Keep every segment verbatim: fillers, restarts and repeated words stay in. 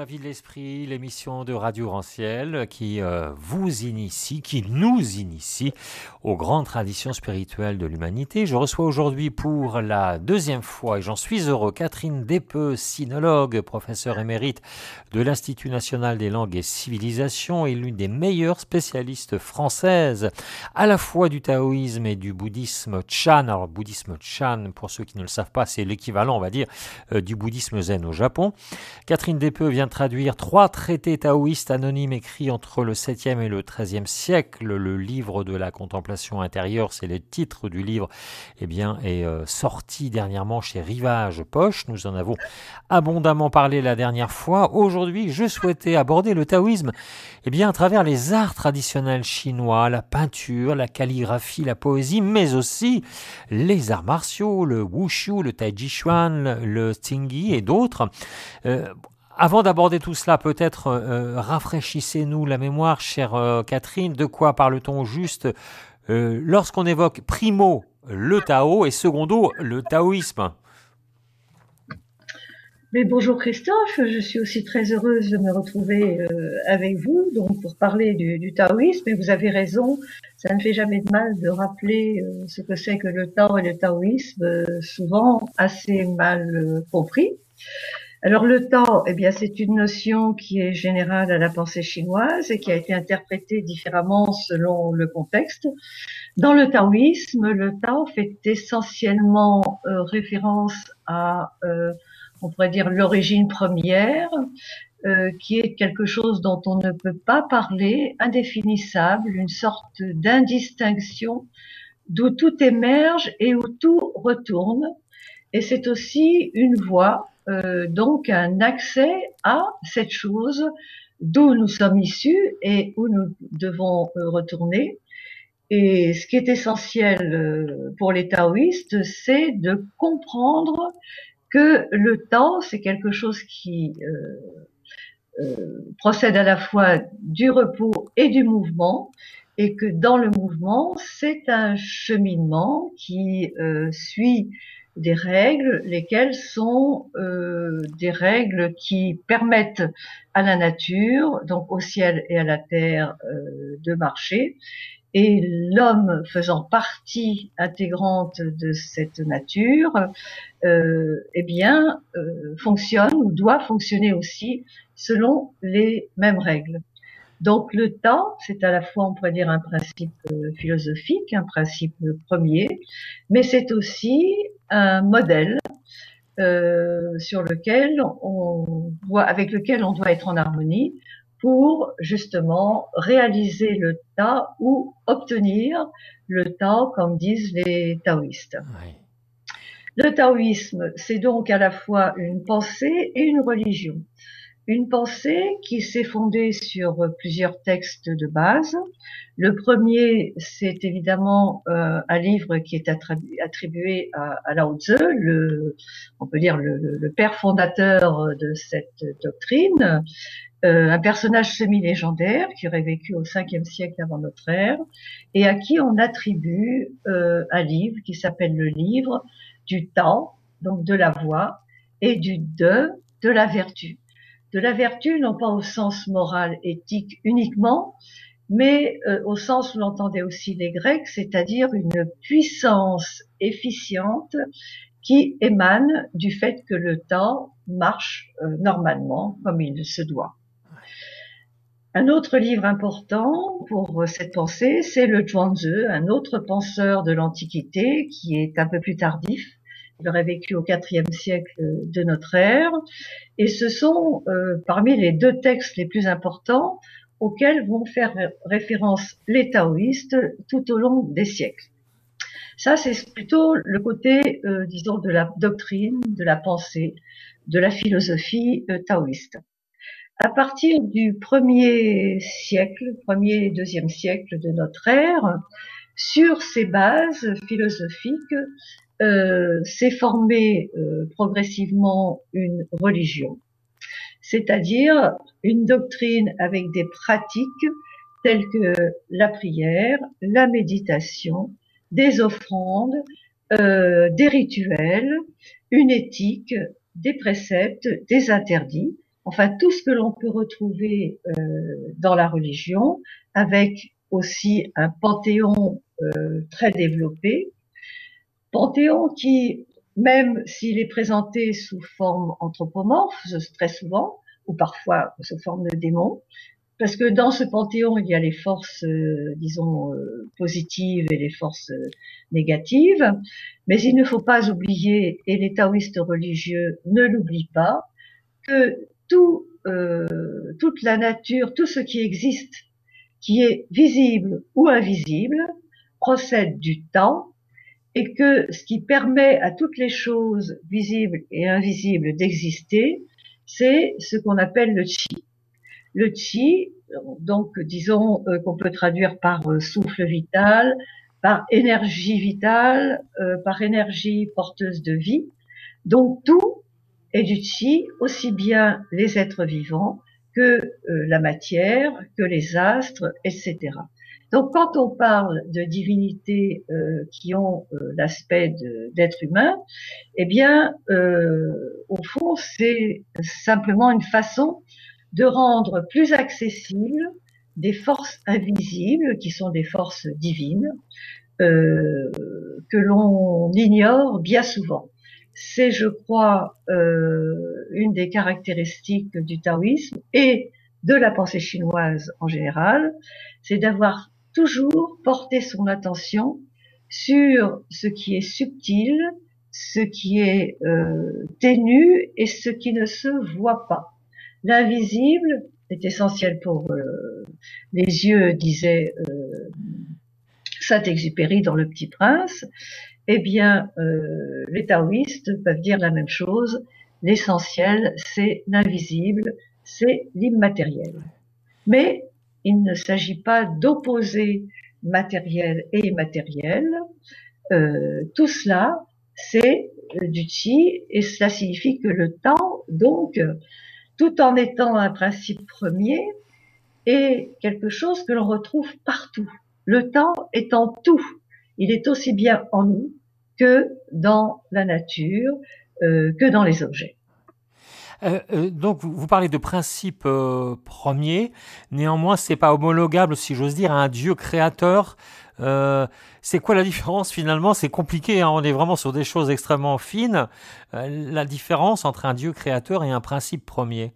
Vie de l'Esprit, l'émission de Radio Rancière qui euh, vous initie, qui nous initie aux grandes traditions spirituelles de l'humanité. Je reçois aujourd'hui pour la deuxième fois, et j'en suis heureux, Catherine Despeux, sinologue, professeure émérite de l'Institut national des langues et civilisations et l'une des meilleures spécialistes françaises à la fois du taoïsme et du bouddhisme Chan. Alors, bouddhisme Chan, pour ceux qui ne le savent pas, c'est l'équivalent, on va dire, euh, du bouddhisme zen au Japon. Catherine Despeux vient traduire trois traités taoïstes anonymes écrits entre le septième et le treizième siècle. Le livre de la contemplation intérieure, c'est le titre du livre, eh bien, est euh, sorti dernièrement chez Rivage Poche. Nous en avons abondamment parlé la dernière fois. Aujourd'hui, je souhaitais aborder le taoïsme eh bien, à travers les arts traditionnels chinois, la peinture, la calligraphie, la poésie, mais aussi les arts martiaux, le wushu, le tai chi chuan, le, le tsingi et d'autres. Euh, Avant d'aborder tout cela, peut-être euh, rafraîchissez-nous la mémoire, chère euh, Catherine. De quoi parle-t-on juste euh, lorsqu'on évoque primo le Tao et secondo le taoïsme? Mais bonjour Christophe, je suis aussi très heureuse de me retrouver euh, avec vous donc pour parler du, du taoïsme. Et vous avez raison, ça ne fait jamais de mal de rappeler euh, ce que c'est que le Tao et le taoïsme, euh, souvent assez mal euh, compris. Alors le Tao, eh bien, c'est une notion qui est générale à la pensée chinoise et qui a été interprétée différemment selon le contexte. Dans le taoïsme, le Tao fait essentiellement euh, référence à, euh, on pourrait dire, l'origine première, euh, qui est quelque chose dont on ne peut pas parler, indéfinissable, une sorte d'indistinction d'où tout émerge et où tout retourne. Et c'est aussi une voie, euh, donc un accès à cette chose d'où nous sommes issus et où nous devons euh, retourner. Et ce qui est essentiel euh, pour les taoïstes, c'est de comprendre que le Tao, c'est quelque chose qui euh, euh, procède à la fois du repos et du mouvement, et que dans le mouvement, c'est un cheminement qui euh, suit des règles, lesquelles sont euh, des règles qui permettent à la nature, donc au ciel et à la terre, euh, de marcher, et l'homme faisant partie intégrante de cette nature, euh, eh bien, euh, fonctionne ou doit fonctionner aussi selon les mêmes règles. Donc le Tao, c'est à la fois, on pourrait dire, un principe euh, philosophique, un principe premier, mais c'est aussi un modèle euh, sur lequel on doit, avec lequel on doit être en harmonie pour justement réaliser le Tao ou obtenir le Tao, comme disent les taoïstes. Oui. Le taoïsme, c'est donc à la fois une pensée et une religion. Une pensée qui s'est fondée sur plusieurs textes de base. Le premier, c'est évidemment euh, un livre qui est attribué, attribué à, à Lao Tzu, le, on peut dire le, le père fondateur de cette doctrine, euh, un personnage semi-légendaire qui aurait vécu au cinquième siècle avant notre ère et à qui on attribue euh, un livre qui s'appelle le livre du Tao, donc de la voie, et du De, de la vertu. De la vertu, non pas au sens moral, éthique uniquement, mais euh, au sens où l'entendaient aussi les Grecs, c'est-à-dire une puissance efficiente qui émane du fait que le Tao marche euh, normalement comme il se doit. Un autre livre important pour cette pensée, c'est le Zhuangzi, un autre penseur de l'Antiquité qui est un peu plus tardif. Il aurait vécu au quatrième siècle de notre ère. Et ce sont euh, parmi les deux textes les plus importants auxquels vont faire référence les taoïstes tout au long des siècles. Ça, c'est plutôt le côté, euh, disons, de la doctrine, de la pensée, de la philosophie euh, taoïste. À partir du premier siècle, premier et deuxième siècle de notre ère, sur ces bases philosophiques, euh, s'est formée euh, progressivement une religion, c'est-à-dire une doctrine avec des pratiques telles que la prière, la méditation, des offrandes, euh, des rituels, une éthique, des préceptes, des interdits. enfin tout ce que l'on peut retrouver euh, dans la religion, avec aussi un panthéon euh, très développé, panthéon qui, même s'il est présenté sous forme anthropomorphe, très souvent, ou parfois sous forme de démon, parce que dans ce panthéon, il y a les forces, euh, disons, euh, positives et les forces euh, négatives, mais il ne faut pas oublier, et les taoïstes religieux ne l'oublient pas, que tout, euh, toute la nature, tout ce qui existe, qui est visible ou invisible, procède du temps, et que ce qui permet à toutes les choses visibles et invisibles d'exister, c'est ce qu'on appelle le chi. Le chi, donc disons euh, qu'on peut traduire par euh, souffle vital, par énergie vitale, euh, par énergie porteuse de vie. Donc tout est du chi, aussi bien les êtres vivants que euh, la matière, que les astres, et cetera. Donc quand on parle de divinités euh, qui ont euh, l'aspect d'être humain, eh bien, euh, au fond, c'est simplement une façon de rendre plus accessibles des forces invisibles qui sont des forces divines euh, que l'on ignore bien souvent. C'est, je crois, euh, une des caractéristiques du taoïsme et de la pensée chinoise en général, c'est d'avoir toujours porté son attention sur ce qui est subtil, ce qui est euh, ténu et ce qui ne se voit pas. L'invisible est essentiel pour euh, les yeux, disait euh, Saint-Exupéry dans Le Petit Prince. Eh bien, euh, les taoïstes peuvent dire la même chose. L'essentiel, c'est l'invisible, c'est l'immatériel. Mais il ne s'agit pas d'opposer matériel et immatériel. Euh, tout cela, c'est du chi, et cela signifie que le temps, donc, tout en étant un principe premier, est quelque chose que l'on retrouve partout. Le temps étant tout, il est aussi bien en nous que dans la nature, euh, que dans les objets. Euh, euh, donc vous, vous parlez de principe euh, premier, néanmoins c'est pas homologable, si j'ose dire, à un Dieu créateur. Euh, c'est quoi la différence finalement? C'est compliqué, hein, on est vraiment sur des choses extrêmement fines. Euh, la différence entre un Dieu créateur et un principe premier.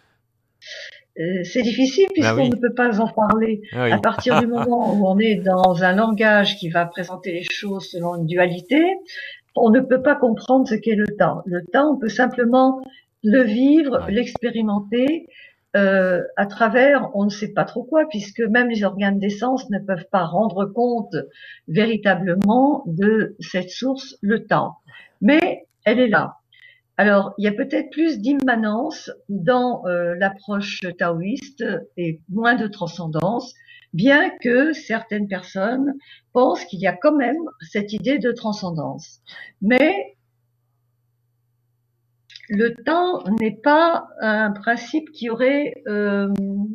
Euh, c'est difficile Ben puisqu'on oui, ne peut pas en parler. À oui. partir du moment où on est dans un langage qui va présenter les choses selon une dualité, on ne peut pas comprendre ce qu'est le temps. Le temps, on peut simplement le vivre, Ouais. l'expérimenter euh, à travers on ne sait pas trop quoi, puisque même les organes d'essence ne peuvent pas rendre compte véritablement de cette source, le temps. Mais elle est là. Alors, il y a peut-être plus d'immanence dans euh, l'approche taoïste et moins de transcendance, bien que certaines personnes pensent qu'il y a quand même cette idée de transcendance. Mais le temps n'est pas un principe qui aurait... Euh,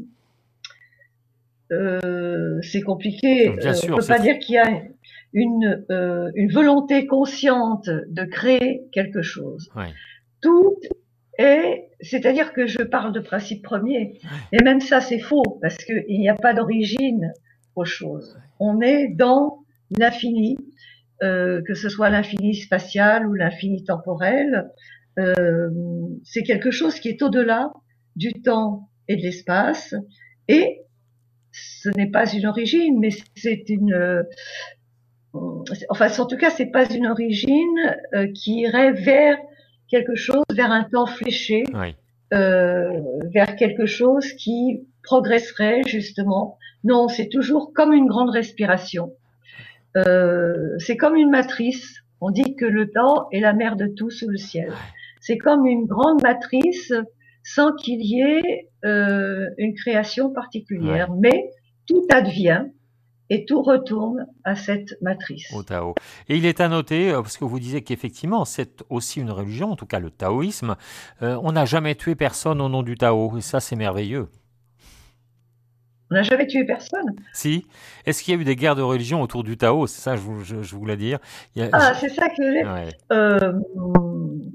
euh, c'est compliqué, Bien euh, on sûr, peut c'est pas tr- dire qu'il y a une, euh, une volonté consciente de créer quelque chose. ouais. Tout est, c'est-à-dire que je parle de principe premier, et même ça c'est faux, parce qu'il n'y a pas d'origine aux choses. On est dans l'infini, euh, que ce soit l'infini spatial ou l'infini temporel, euh, c'est quelque chose qui est au-delà du temps et de l'espace, et ce n'est pas une origine, mais c'est une, euh, enfin, en tout cas, c'est pas une origine euh, qui irait vers quelque chose, vers un temps fléché, Oui. euh, vers quelque chose qui progresserait justement. Non, c'est toujours comme une grande respiration. Euh, c'est comme une matrice. On dit que le temps est la mère de tout sous le ciel. C'est comme une grande matrice sans qu'il y ait euh, une création Ouais. particulière. Mais tout advient et tout retourne à cette Au matrice. Tao. Et il est à noter, euh, parce que vous disiez qu'effectivement, c'est aussi une religion, en tout cas le taoïsme, euh, on n'a jamais tué personne au nom du Tao, et ça c'est merveilleux. On n'a jamais tué personne. Si, est-ce qu'il y a eu des guerres de religion autour du Tao? C'est ça que je, je, je voulais dire. Il y a, Ah, je- c'est ça que j'ai. ouais. Euh,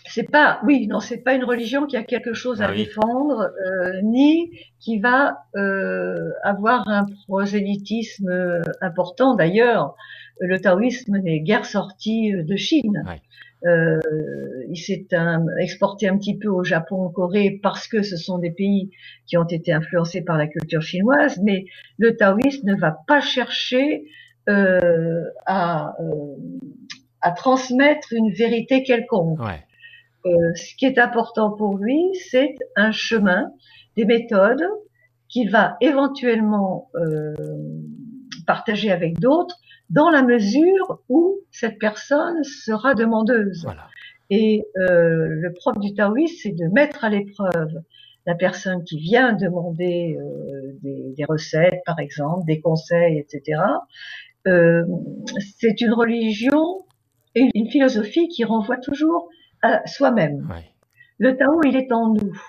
c'est pas, oui, non, c'est pas une religion qui a quelque chose Ah à oui, défendre, euh, ni qui va euh, avoir un prosélytisme important. D'ailleurs, le taoïsme n'est guère sorti de Chine. ouais, Euh, il s'est un, exporté un petit peu au Japon, en Corée, parce que ce sont des pays qui ont été influencés par la culture chinoise. Mais le taoïsme ne va pas chercher euh, à, euh, à transmettre une vérité quelconque. ouais, Euh, ce qui est important pour lui, c'est un chemin, des méthodes qu'il va éventuellement euh, partager avec d'autres dans la mesure où cette personne sera demandeuse. voilà. Et euh, le propre du taoïsme, c'est de mettre à l'épreuve la personne qui vient demander euh, des, des recettes, par exemple, des conseils, et cetera. Euh, c'est une religion et une philosophie qui renvoie toujours à soi-même. Ouais. Le Tao, il est en nous.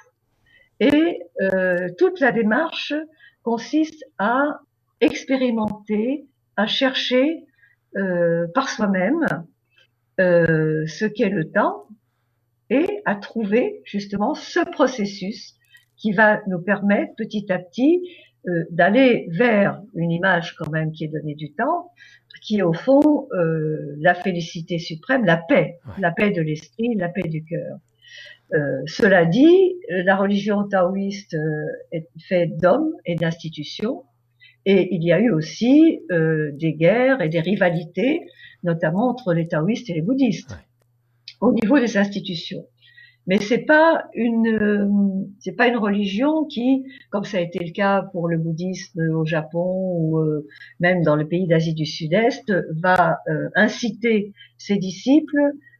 Et euh, toute la démarche consiste à expérimenter, à chercher euh, par soi-même euh, ce qu'est le Tao et à trouver justement ce processus qui va nous permettre petit à petit euh, d'aller vers une image quand même qui est donnée du temps, qui est au fond euh, la félicité suprême, la paix, Ouais. la paix de l'esprit, la paix du cœur. Euh, cela dit, la religion taoïste euh, est faite d'hommes et d'institutions, et il y a eu aussi euh, des guerres et des rivalités, notamment entre les taoïstes et les bouddhistes, Ouais. au niveau des institutions. Mais c'est pas une, c'est pas une religion qui, comme ça a été le cas pour le bouddhisme au Japon ou euh, même dans le pays d'Asie du Sud-Est, va euh, inciter ses disciples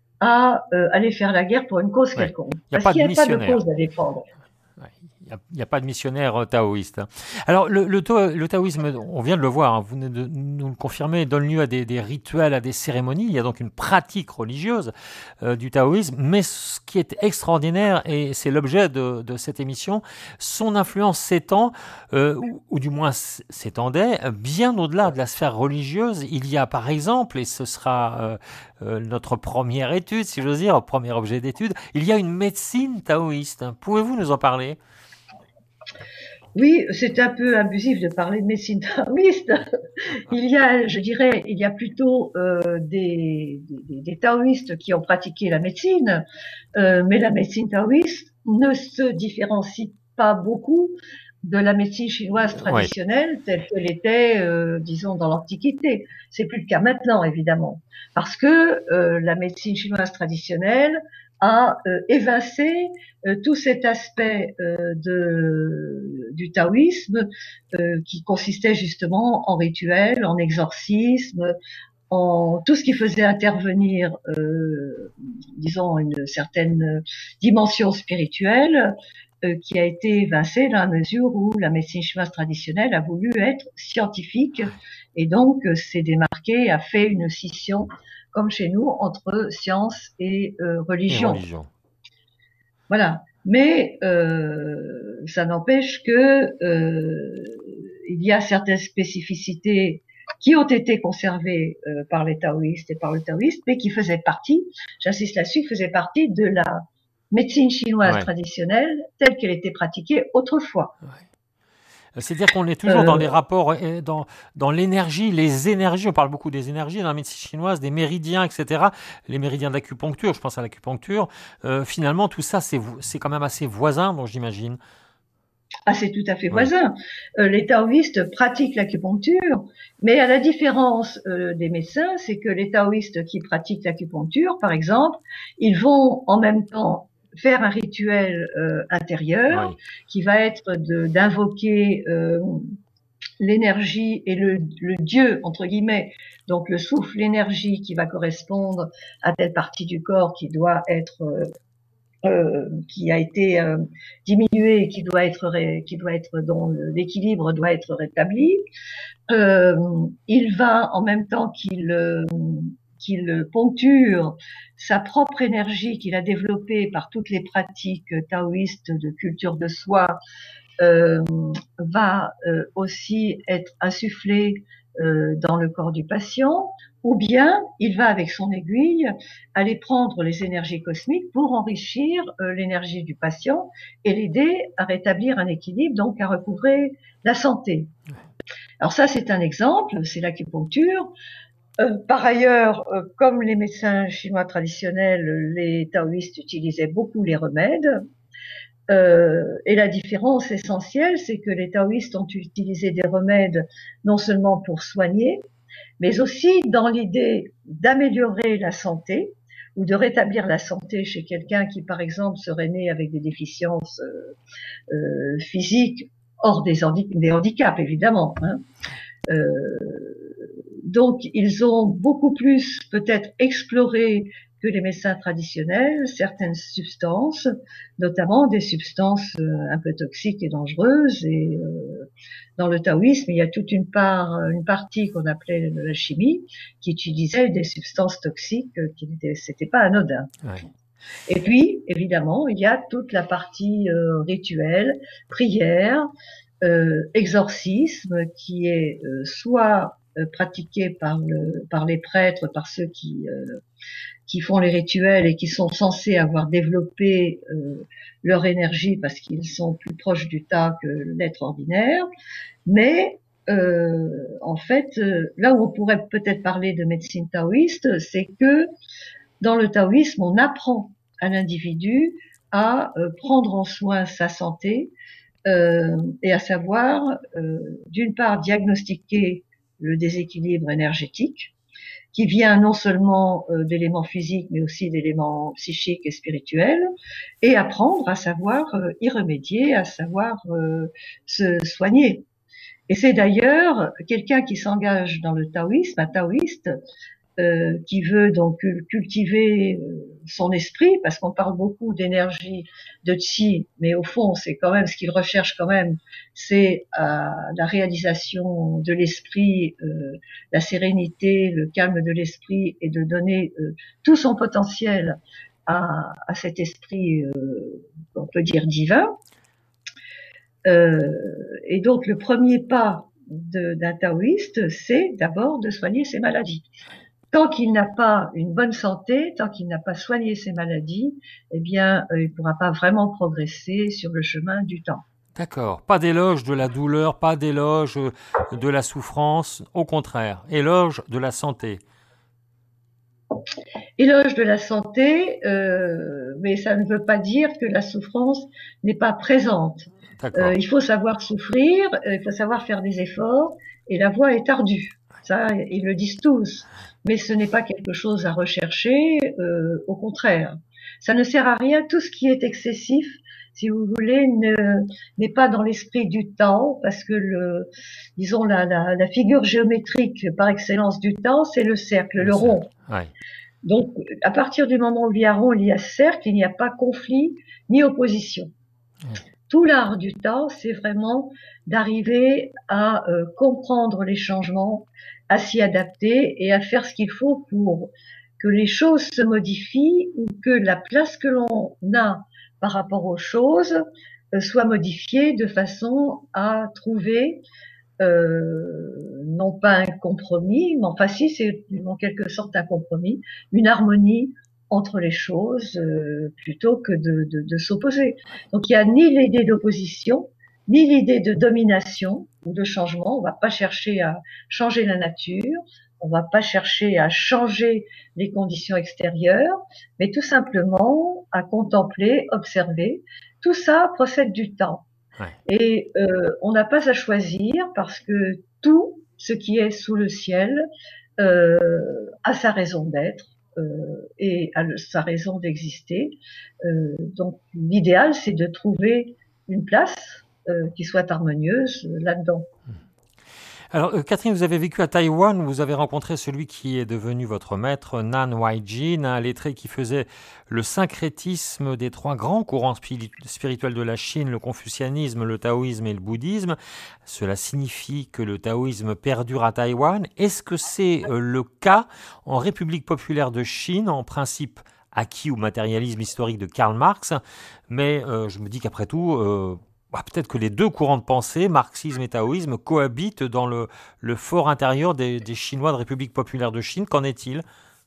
à euh, aller faire la guerre pour une cause Ouais. quelconque. Il n'y a Parce pas qu'il de n'y a pas de missionnaire. cause à défendre. Ouais. Il n'y a, a, pas de missionnaire euh, taoïste. Hein. Alors, le, le, le, taoïsme, on vient de le voir, hein, vous venez de nous le confirmer, donne lieu à des, des rituels, à des cérémonies. Il y a donc une pratique religieuse euh, du taoïsme. Mais ce qui est extraordinaire, et c'est l'objet de, de cette émission, son influence s'étend, euh, ou, ou du moins s'étendait, bien au-delà de la sphère religieuse. Il y a par exemple, et ce sera euh, euh, notre première étude, si j'ose dire, premier objet d'étude, il y a une médecine taoïste. Pouvez-vous nous en parler ? Oui, c'est un peu abusif de parler de médecine taoïste. Il y a, je dirais, il y a plutôt euh, des, des, des taoïstes qui ont pratiqué la médecine, euh, mais la médecine taoïste ne se différencie pas beaucoup de la médecine chinoise Oui. traditionnelle telle qu'elle était, euh, disons, dans l'Antiquité. C'est plus le cas maintenant, évidemment, parce que euh, la médecine chinoise traditionnelle a euh, évincé euh, tout cet aspect euh, de, du taoïsme euh, qui consistait justement en rituel, en exorcisme, en tout ce qui faisait intervenir, euh, disons, une certaine dimension spirituelle, euh, qui a été évincée dans la mesure où la médecine chinoise traditionnelle a voulu être scientifique et donc euh, s'est démarquée, a fait une scission, comme chez nous, entre science et euh, religion. Et religion. Voilà. Mais euh, ça n'empêche que euh, il y a certaines spécificités qui ont été conservées euh, par les taoïstes et par le taoïsme, mais qui faisaient partie, j'insiste là-dessus, faisaient partie de la médecine chinoise Ouais. traditionnelle telle qu'elle était pratiquée autrefois. Ouais. C'est-à-dire qu'on est toujours Euh, dans des rapports, dans, dans l'énergie, les énergies, on parle beaucoup des énergies dans la médecine chinoise, des méridiens, et cetera. Les méridiens d'acupuncture, je pense à l'acupuncture. Euh, finalement, tout ça, c'est, c'est quand même assez voisin, donc j'imagine. Ah, c'est tout à fait Oui. voisin. Euh, les taoïstes pratiquent l'acupuncture, mais à la différence euh, des médecins, c'est que les taoïstes qui pratiquent l'acupuncture, par exemple, ils vont en même temps faire un rituel euh, intérieur Oui. qui va être de, d'invoquer euh, l'énergie et le, le Dieu, entre guillemets, donc le souffle, l'énergie qui va correspondre à telle partie du corps qui doit être euh, euh, qui a été euh, diminué, qui doit être ré, qui doit être dont l'équilibre doit être rétabli. Euh, il va en même temps qu'il euh, qu'il poncture sa propre énergie qu'il a développée par toutes les pratiques taoïstes de culture de soi, euh, va euh, aussi être insufflé euh, dans le corps du patient, ou bien il va avec son aiguille aller prendre les énergies cosmiques pour enrichir euh, l'énergie du patient et l'aider à rétablir un équilibre, donc à recouvrer la santé. Alors ça, c'est un exemple, c'est l'acupuncture. Euh, par ailleurs, euh, comme les médecins chinois traditionnels, les taoïstes utilisaient beaucoup les remèdes. Euh, et la différence essentielle, c'est que les taoïstes ont utilisé des remèdes non seulement pour soigner, mais aussi dans l'idée d'améliorer la santé ou de rétablir la santé chez quelqu'un qui, par exemple, serait né avec des déficiences euh, euh, physiques hors des, handi- des handicaps, évidemment. Hein. Euh, donc, ils ont beaucoup plus peut-être exploré que les médecins traditionnels certaines substances, notamment des substances euh, un peu toxiques et dangereuses. Et euh, dans le taoïsme, il y a toute une part, une partie qu'on appelait la chimie, qui utilisait des substances toxiques euh, qui n'étaient, c'était pas anodin. Ouais. Et puis, évidemment, il y a toute la partie euh, rituelle, prière, euh, exorcisme, qui est euh, soit euh, pratiqué par, le, par les prêtres, par ceux qui, euh, qui font les rituels et qui sont censés avoir développé euh, leur énergie parce qu'ils sont plus proches du tas que l'être ordinaire. Mais euh, en fait, euh, là où on pourrait peut-être parler de médecine taoïste, c'est que dans le taoïsme, on apprend à l'individu à euh, prendre en soin sa santé euh, et à savoir, euh, d'une part, diagnostiquer le déséquilibre énergétique qui vient non seulement euh, d'éléments physiques, mais aussi d'éléments psychiques et spirituels, et apprendre à savoir euh, y remédier, à savoir euh, se soigner. Et c'est d'ailleurs quelqu'un qui s'engage dans le taoïsme, un taoïste, euh, qui veut donc cultiver son esprit, parce qu'on parle beaucoup d'énergie, de chi, mais au fond, c'est quand même ce qu'il recherche quand même, c'est euh, la réalisation de l'esprit, euh, la sérénité, le calme de l'esprit, et de donner euh, tout son potentiel à, à cet esprit, euh, on peut dire divin. Euh, et donc, le premier pas de, d'un taoïste, c'est d'abord de soigner ses maladies. Tant qu'il n'a pas une bonne santé, tant qu'il n'a pas soigné ses maladies, eh bien, euh, il ne pourra pas vraiment progresser sur le chemin du temps. D'accord. Pas d'éloge de la douleur, pas d'éloge de la souffrance, au contraire, éloge de la santé. Éloge de la santé, euh, mais ça ne veut pas dire que la souffrance n'est pas présente. Euh, il faut savoir souffrir, euh, il faut savoir faire des efforts, et la voie est ardue. Ça, ils le disent tous. Mais ce n'est pas quelque chose à rechercher, euh, au contraire. Ça ne sert à rien. Tout ce qui est excessif, si vous voulez, ne, n'est pas dans l'esprit du Tao, parce que le, disons, la, la, la figure géométrique par excellence du Tao, c'est le cercle, le, le cercle. rond. Ouais. Donc, à partir du moment où il y a rond, il y a cercle, il n'y a pas conflit ni opposition. Ouais. Tout l'art du Tao, c'est vraiment d'arriver à euh, comprendre les changements, à s'y adapter et à faire ce qu'il faut pour que les choses se modifient ou que la place que l'on a par rapport aux choses euh, soit modifiée de façon à trouver euh, non pas un compromis, mais enfin si, c'est en quelque sorte un compromis, une harmonie entre les choses euh, plutôt que de, de, de s'opposer. Donc il n'y a ni l'idée d'opposition, ni l'idée de domination ou de changement. On ne va pas chercher à changer la nature, on ne va pas chercher à changer les conditions extérieures, mais tout simplement à contempler, observer. Tout ça procède du temps. Ouais. Et euh, on n'a pas à choisir parce que tout ce qui est sous le ciel euh, a sa raison d'être. Euh, et à le, sa raison d'exister. Euh, donc l'idéal, c'est de trouver une place euh, qui soit harmonieuse euh, là-dedans. Alors, euh, Catherine, vous avez vécu à Taïwan, où vous avez rencontré celui qui est devenu votre maître, Nan Huaijin, un lettré qui faisait le syncrétisme des trois grands courants spirituels de la Chine, le confucianisme, le taoïsme et le bouddhisme. Cela signifie que le taoïsme perdure à Taïwan. Est-ce que c'est euh, le cas en République populaire de Chine, en principe acquis au matérialisme historique de Karl Marx? Mais euh, je me dis qu'après tout... Euh, bah, peut-être que les deux courants de pensée, marxisme et taoïsme, cohabitent dans le, le fort intérieur des, des Chinois de République populaire de Chine. Qu'en est-il?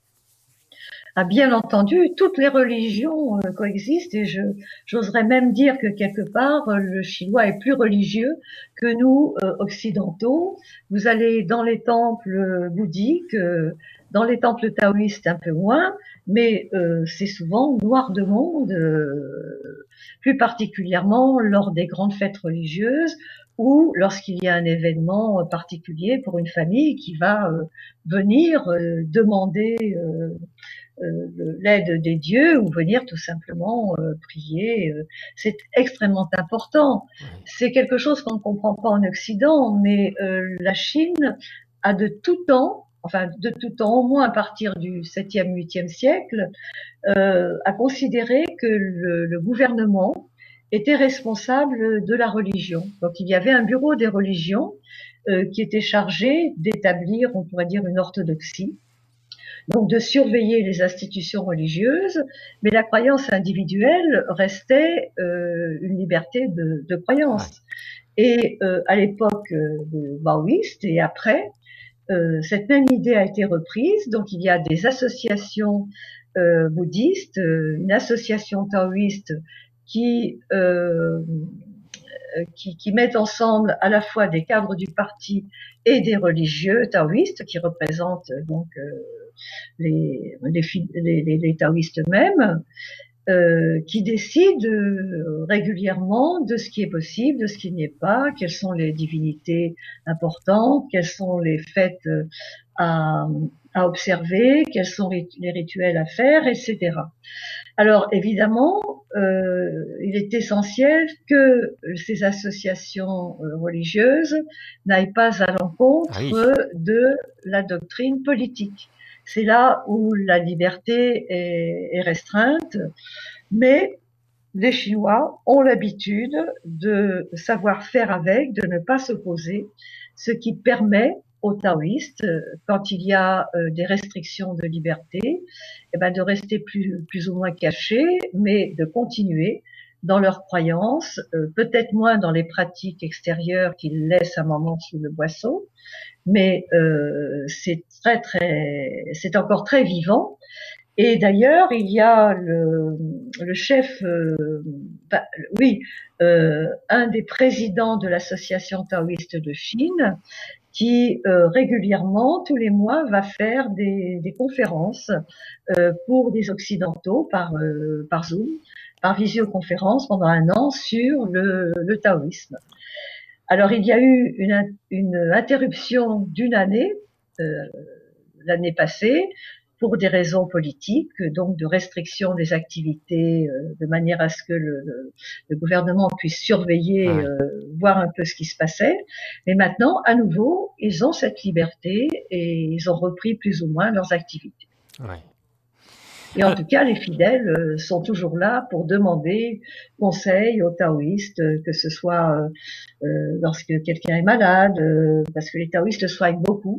Ah, bien entendu, toutes les religions euh, coexistent et je, j'oserais même dire que quelque part, euh, le chinois est plus religieux que nous, euh, occidentaux. Vous allez dans les temples euh, bouddhiques, euh, dans les temples taoïstes un peu moins, mais euh, c'est souvent noir de monde, euh, plus particulièrement lors des grandes fêtes religieuses ou lorsqu'il y a un événement particulier pour une famille qui va euh, venir euh, demander euh, euh, l'aide des dieux ou venir tout simplement euh, prier. Euh, c'est extrêmement important. Oui. C'est quelque chose qu'on ne comprend pas en Occident, mais euh, la Chine a de tout temps, enfin de tout temps, au moins à partir du septième, huitième siècle, euh, a considéré que le, le gouvernement était responsable de la religion. Donc il y avait un bureau des religions euh, qui était chargé d'établir, on pourrait dire, une orthodoxie, donc de surveiller les institutions religieuses, mais la croyance individuelle restait euh, une liberté de, de Ouais. croyance. Et euh, à l'époque euh, maoïste et après, euh, cette même idée a été reprise. Donc il y a des associations euh, bouddhistes, euh, une association taoïste qui, euh, qui qui mettent ensemble à la fois des cadres du parti et des religieux taoïstes qui représentent donc euh, les, les, les, les taoïstes eux-mêmes, euh, qui décident euh, régulièrement de ce qui est possible, de ce qui n'est pas, quelles sont les divinités importantes, quelles sont les fêtes à, à observer, quels sont les rituels à faire, et cetera. Alors évidemment, euh, il est essentiel que ces associations euh, religieuses n'aillent pas à Ah oui. l'encontre de la doctrine politique. C'est là où la liberté est, est restreinte, mais les Chinois ont l'habitude de savoir faire avec, de ne pas s'opposer, ce qui permet aux taoïstes, quand il y a euh, des restrictions de liberté, eh ben de rester plus, plus ou moins cachés, mais de continuer dans leurs croyances, euh, peut-être moins dans les pratiques extérieures qu'ils laissent un moment sous le boisseau, mais euh, c'est très très, c'est encore très vivant. Et d'ailleurs, il y a le, le chef, euh, bah, oui, euh, un des présidents de l'association taoïste de Chine, qui euh, régulièrement, tous les mois, va faire des, des conférences euh, pour des occidentaux par, euh, par Zoom, par visioconférence pendant un an sur le, le taoïsme. Alors, il y a eu une, une interruption d'une année, euh, l'année passée, pour des raisons politiques, donc de restriction des activités, euh, de manière à ce que le, le, le gouvernement puisse surveiller, Ouais. euh, voir un peu ce qui se passait. Mais maintenant, à nouveau, ils ont cette liberté et ils ont repris plus ou moins leurs activités. Ouais. Et en Euh, tout cas, les fidèles euh, sont toujours là pour demander conseil aux taoïstes, euh, que ce soit euh, euh, lorsque quelqu'un est malade, euh, parce que les taoïstes soignent beaucoup,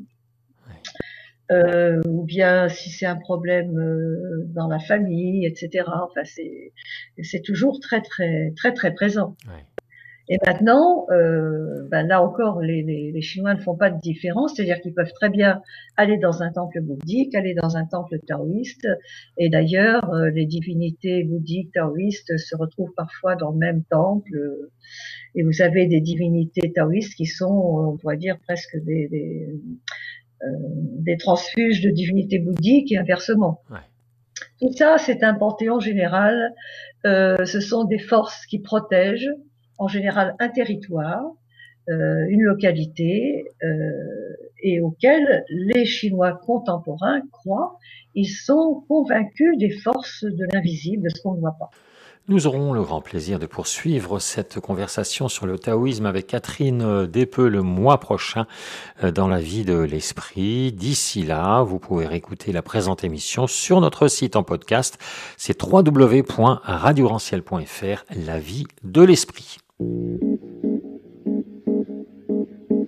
euh, ou bien si c'est un problème euh, dans la famille, et cetera. Enfin, c'est c'est toujours très très très très présent. ouais. Et maintenant, euh, ben là encore, les, les, les Chinois ne font pas de différence, c'est-à-dire qu'ils peuvent très bien aller dans un temple bouddhique, aller dans un temple taoïste, et d'ailleurs, euh, les divinités bouddhiques, taoïstes se retrouvent parfois dans le même temple, euh, et vous avez des divinités taoïstes qui sont, on pourrait dire, presque des, des, euh, des transfuges de divinités bouddhiques et inversement. Ouais. Tout ça, c'est un panthéon général. Euh, ce sont des forces qui protègent, en général, un territoire, euh, une localité, euh, et auxquelles les Chinois contemporains croient. Ils sont convaincus des forces de l'invisible, de ce qu'on ne voit pas. Nous aurons le grand plaisir de poursuivre cette conversation sur le taoïsme avec Catherine Despeux le mois prochain dans La Vie de l'Esprit. D'ici là, vous pouvez réécouter la présente émission sur notre site en podcast. C'est w w w point radio ranciel point f r, La Vie de l'Esprit.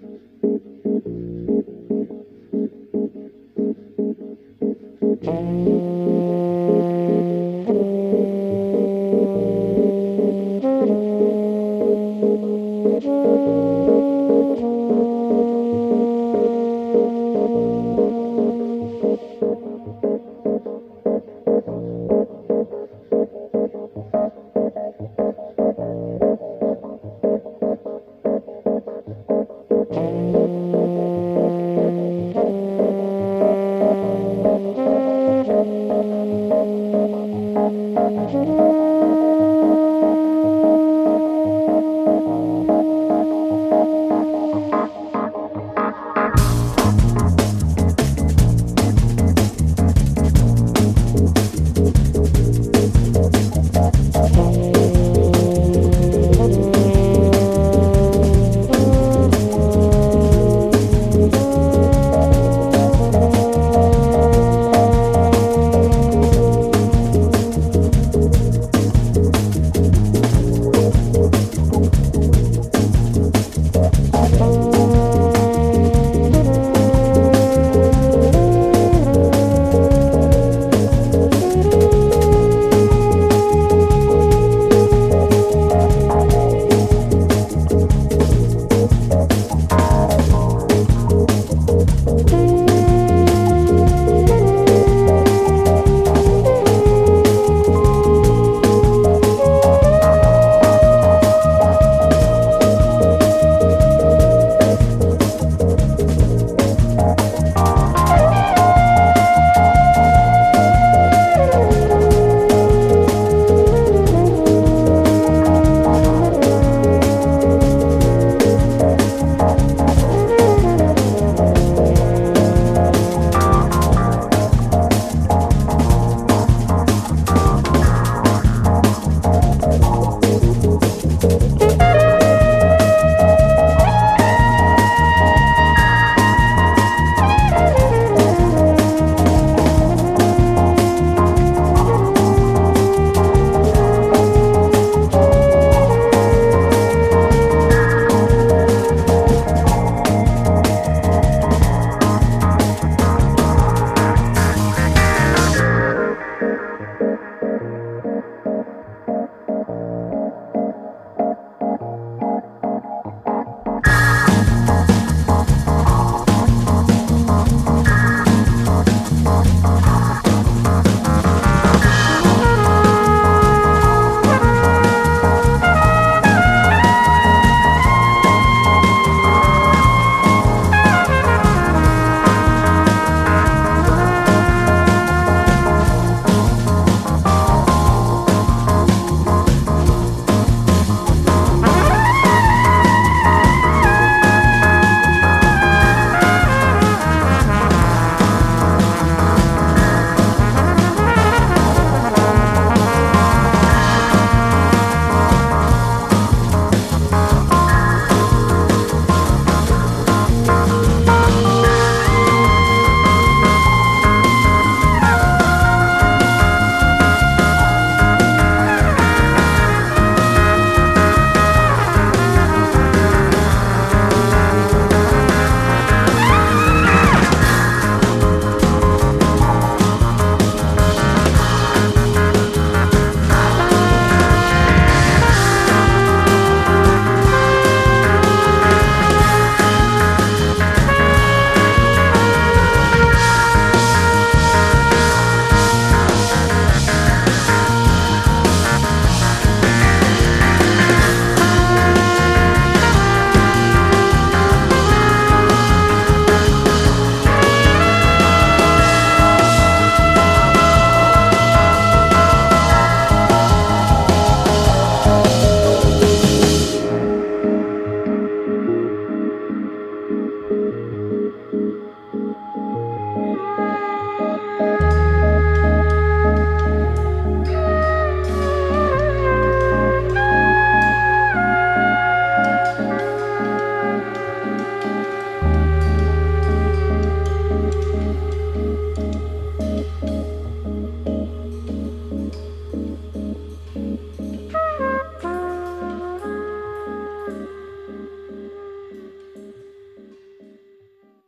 Thank you.